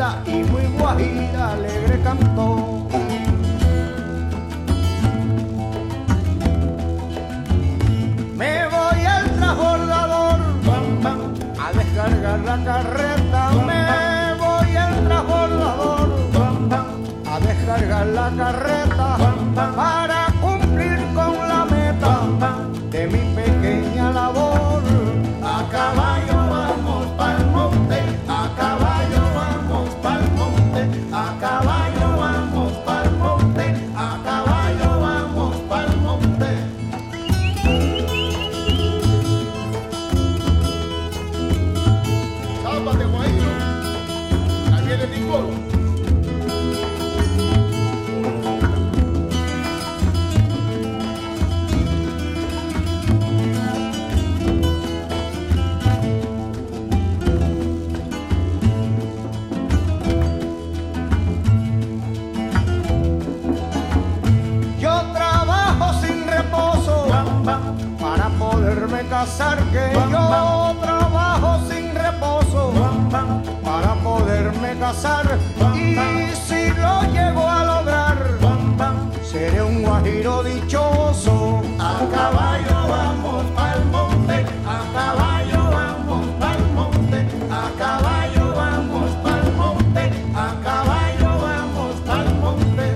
vida y muy guajira alegre cantó. Me voy al transbordador a descargar la carreta. Me voy al transbordador a descargar la carreta para cumplir con la meta de mi pequeña labor. A caballo vamos pa'l monte, a caballo vamos pa'l monte, a caballo vamos pa'l monte, a caballo vamos pa'l monte. Sábate, guayito, ahí viene Nicolo. Casar que yo trabajo sin reposo para poderme casar y si lo llego a lograr seré un guajiro dichoso. A caballo vamos pa'l monte, a caballo vamos pa'l monte, a caballo vamos pa'l monte, a caballo vamos pa'l monte.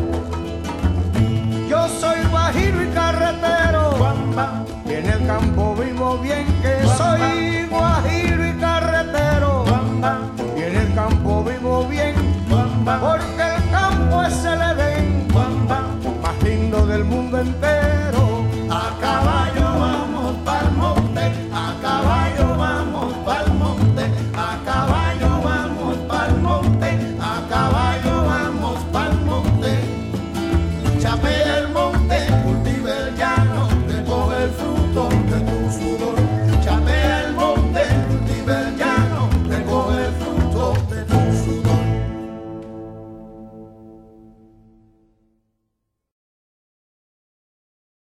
Yo soy guajiro y carretero, y en el campo